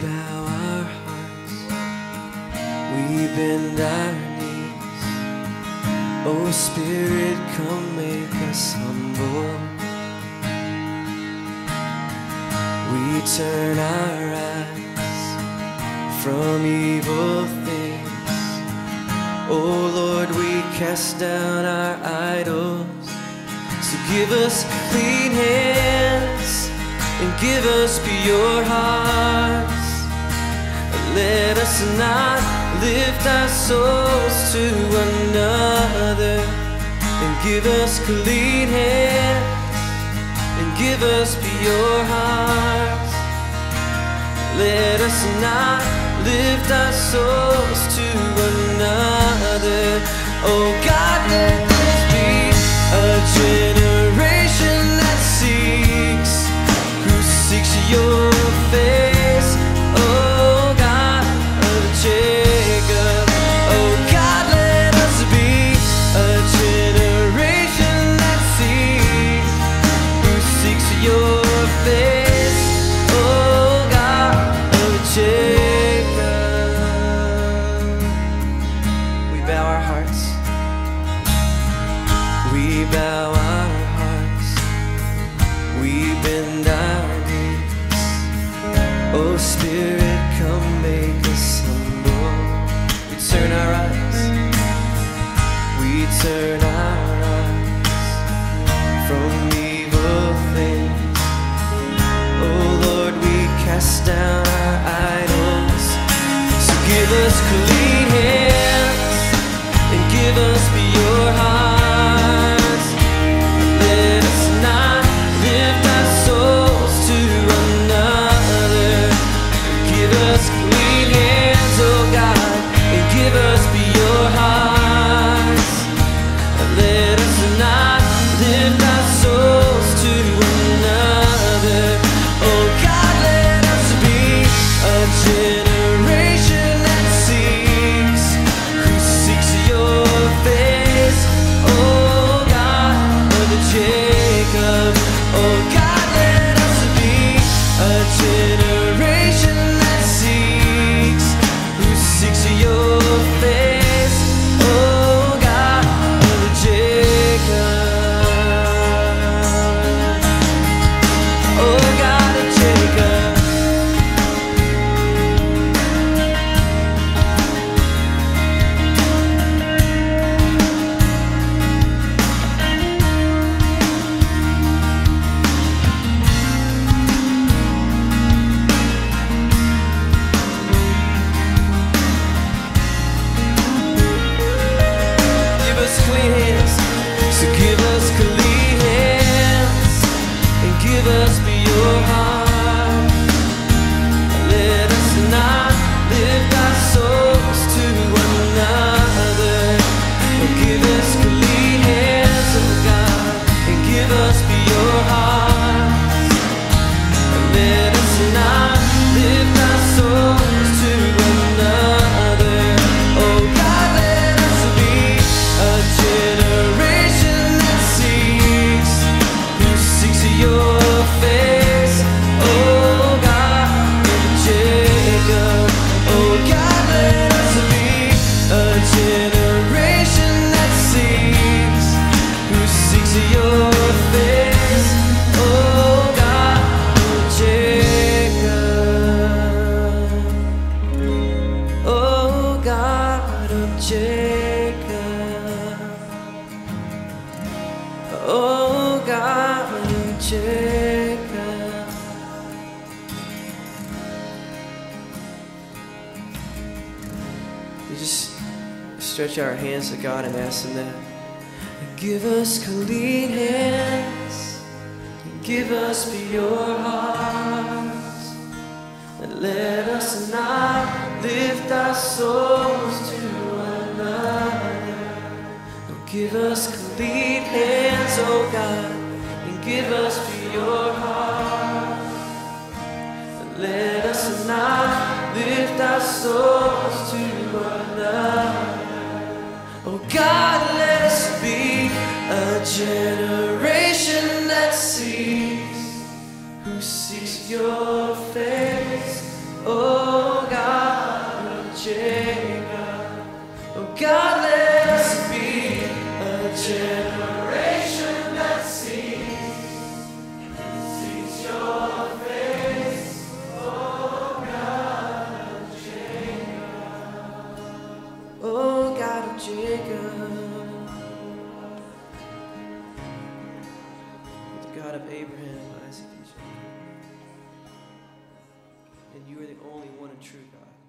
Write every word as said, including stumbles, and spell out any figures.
bow our hearts, we bend our knees. Oh Spirit, come make us humble. We turn our eyes from evil things. Oh Lord, we cast down our idols. So give us clean hands and give us pure hearts. Let us not lift our souls to another. And give us clean hands and give us pure hearts. Let us not lift our souls to another. Oh God, let this be a generation that seeks, who seeks your face. Oh God of Jacob. Oh God, let us be a generation that seeks, who seeks your face. Oh God of Jacob. We bow our hearts. We bow our hearts. We bend our knees. Oh Spirit, come make us humble. We turn our eyes. We turn our eyes from evil things. Oh Lord, we cast down our idols. So give us clean hands and give us pure hearts. Let us not lift our souls to another. Give us clean hands, oh God, and give us pure hearts. Let us not lift our souls to another. Oh God, let us be a generation that seeks, who seeks your face. Oh God of Jacob. Oh God, let us be a generation that seeks, who seeks your face. Oh God of Jacob. Oh God of Jacob. Give us clean hands, so give us clean hands and give us pure hearts. Let us not lift our souls to another. Oh, give us clean hands, oh God, and give us pure hearts. Let us not lift our souls to another. Oh God, let us be a generation that seeks, who seeks your face. Oh God of Jacob. Oh God, let us be a generation that seeks, who seeks your face. Oh God of Jacob. Oh God of Jacob. Oh God of Jacob. We just stretch our hands to God and ask Him that. Give us clean hands and give us pure hearts. And let us not lift our souls to another. Give us clean hands, oh God, and give us pure hearts. And let us not lift our souls to another. Oh God, let us be a generation that seeks, who seeks your face. Oh God, let us be a generation that sees, seeks your face, oh God of Jacob, oh God of Jacob, the God of Abraham, Isaac, and Jacob. And you are the only one and true God.